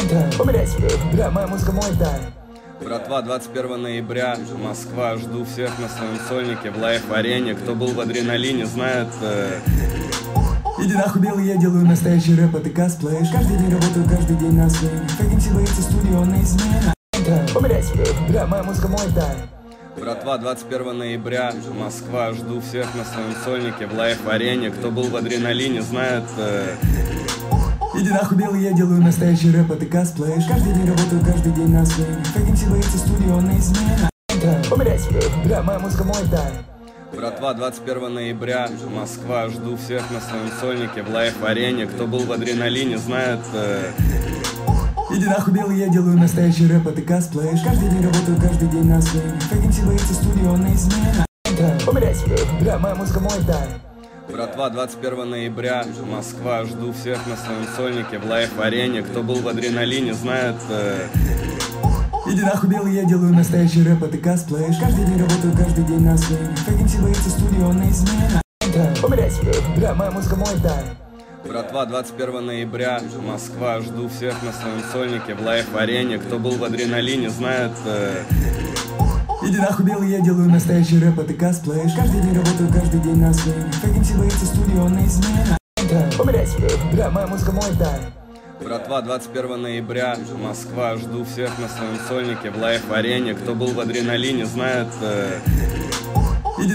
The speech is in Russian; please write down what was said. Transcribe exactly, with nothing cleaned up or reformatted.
Померяй себе, бля, моя музыка мой тайм. Братва, двадцать первого ноября, Москва, жду всех на своем сольнике в лайв-арене. Кто был в адреналине, знает... Э... Иди нахуй, белый, я делаю настоящий рэп, а ты косплеишь. Каждый день работаю, каждый день на сцене. Фейкимся, боится студио на измене. Померяй себе, бля, моя музыка мой тайм. Братва, двадцать первого ноября, Москва, жду всех на своем сольнике в лайв-арене. Кто был в адреналине, знает... Э... Иди нахуй, белый, я делаю настоящий рэп, а ты косплеишь. Каждый день работаю, каждый день на сцене. Фейкимся, боится студио на измене. Померяй себе, бля, моя музыка мой тайм. Братва, двадцать первого ноября, Москва, жду всех на своем сольнике в лайв-арене. Кто был в адреналине, знает... Э... Иди нахуй, белый, я делаю настоящий рэп, а ты косплеишь. Каждый день работаю, каждый день на сцене. Фейкимся, боится студио на измене. Померяй себе, бля, моя музыка мой тайм. Братва, двадцать первого ноября, Москва, жду всех на своем сольнике в лайв-арене. Кто был в адреналине, знает... Э... Иди нахуй, белый, я делаю настоящий рэп, а ты косплеишь. Каждый день работаю, каждый день на сцене. Фейкимся, боится студио на измене. Померяй себе, бля, моя музыка мой тайм. Братва, двадцать первого ноября, Москва, жду всех на своем сольнике в лайв-арене. Кто был в адреналине, знает... Э... Иди нахуй, белый, я делаю настоящий рэп, а ты косплеишь. Каждый день работаю, каждый день на сцене. Фейкимся, боится студио на измене. Померяй себе, бля, моя музыка мой тайм. Братва, двадцать первого ноября, Москва, жду всех на своем сольнике в лайв-арене. Кто был в адреналине, знает... Э...